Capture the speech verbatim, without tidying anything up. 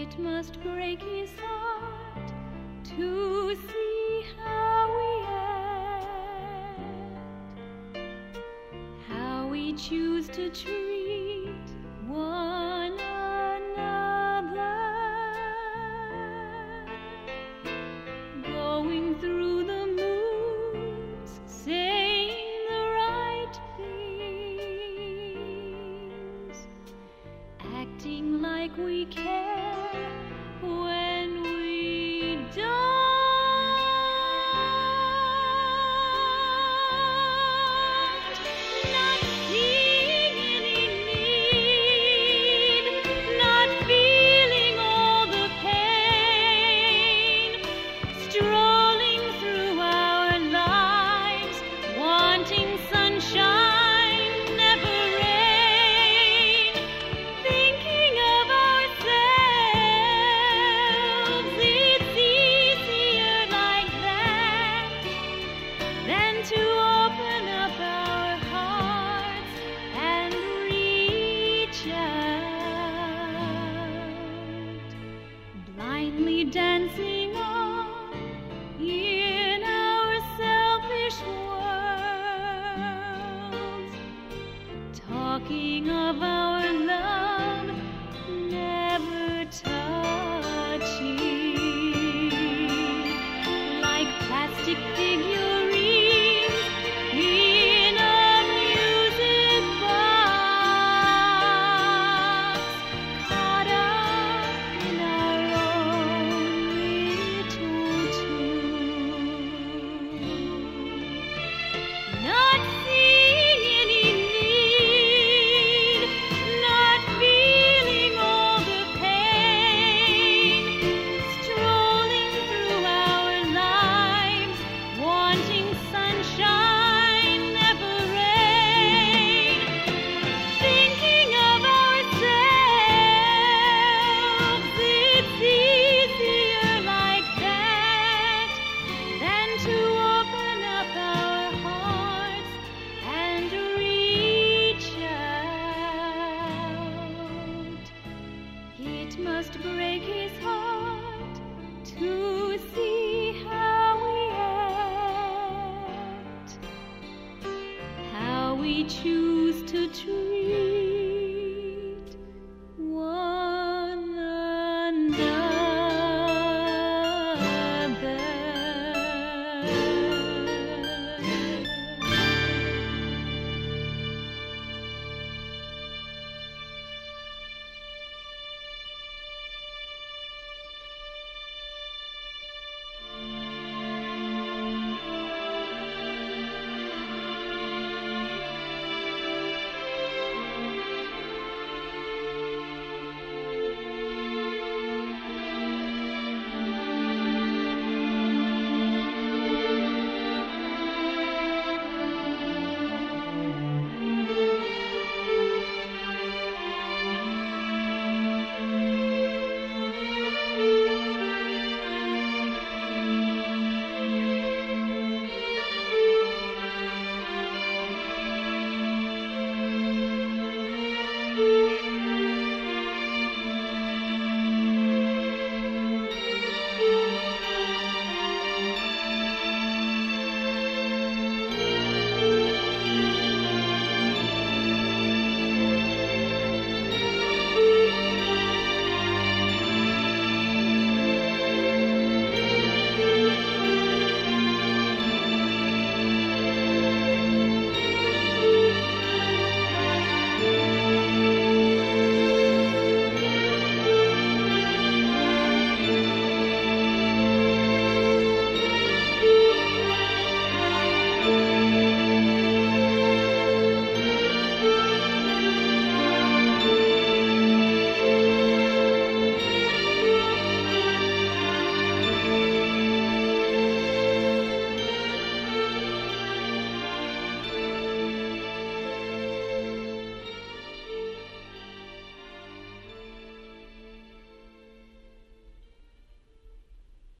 It must break his heart to see how we act, how we choose to treat one another, going through the moods, saying the right things, acting like we care when we don't. Not seeing any need, not feeling all the pain, strolling through our lives, wanting sunshine, never rain, thinking of ourselves. It's easier like that than to open up our hearts and reach out, blindly dancing on in our selfish worlds, talking of our love, never touching, like plastic figurines in a music box, caught up in our own little tune. Not seeing any need, not feeling all the pain, strolling through our lives, wanting sunshine, never rain, thinking of ourselves. It's easier like that than to open up our hearts and reach out. It must break his heart to see how we act, how we choose to treat